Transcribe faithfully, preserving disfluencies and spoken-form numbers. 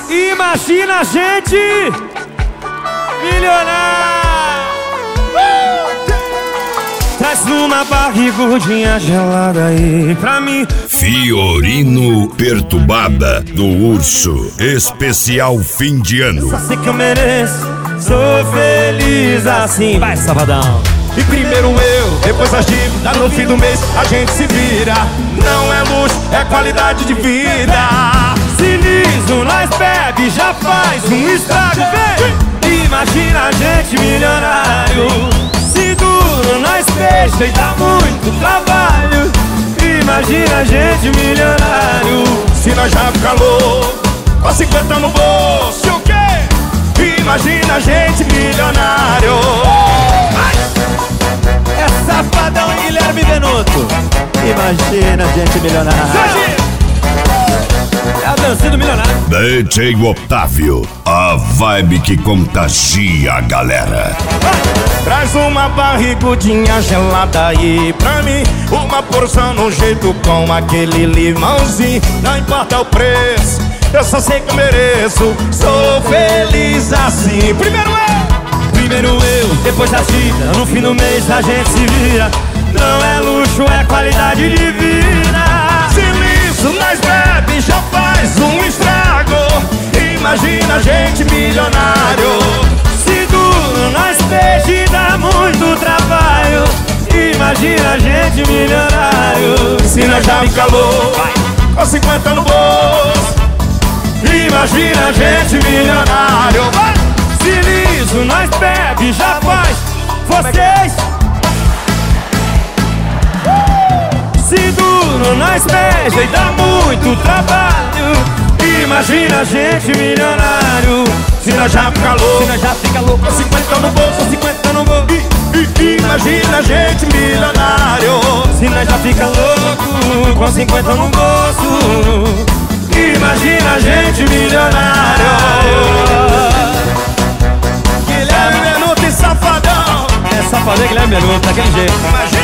Imagina a gente milionário. uh! Traz uma barrigudinha gelada aí pra mim. Fiorino Perturbada do Urso, especial fim de ano. Só sei que eu mereço, sou feliz assim. Vai, Sabadão. E primeiro eu, depois a dívida, no fim do mês a gente se vira. Não é luxo, é qualidade de vida. Se liso, nós bebe, já faz um estrago, vem. Imagina a gente milionário. Se duro, nós fecha e dá muito trabalho. Imagina a gente milionário. Se nós já fica louco, com cinquenta no bolso, o quê? Imagina a gente milionário. É Safadão e Guilherme Benuto. Imagina a gente milionário. É a dancinha do milionário. D J Otávio, a vibe que contagia a galera. Traz uma barrigudinha gelada aí pra mim. Uma porção no jeito com aquele limãozinho. Não importa o preço, eu só sei que eu mereço. Sou feliz assim. Primeiro eu, primeiro eu, depois da dívida, no fim do mês a gente se vira. Não é luxo, é qualidade de vida. Se liso, nós bebe, já faz um estrago. Imagina a gente milionário. Se duro, nós peixe e dá muito trabalho. Imagina a gente milionário. Se nós já fica louco, com cinquenta no bolso. Imagina a gente milionário. Se liso, nós bebe, já faz. Vocês. Se duro, nós beija e dá muito trabalho. Imagina a gente milionário. Se nós já fica louco, se nós já fica louco, com cinquenta no bolso, cinquenta no bolso. I, I, imagina a gente milionário. Se nós já fica louco, com cinquenta no bolso. Imagina a gente milionário. Guilherme Benuto e Safadão. É Safadão e Guilherme Benuto, daquele jeito. Imagina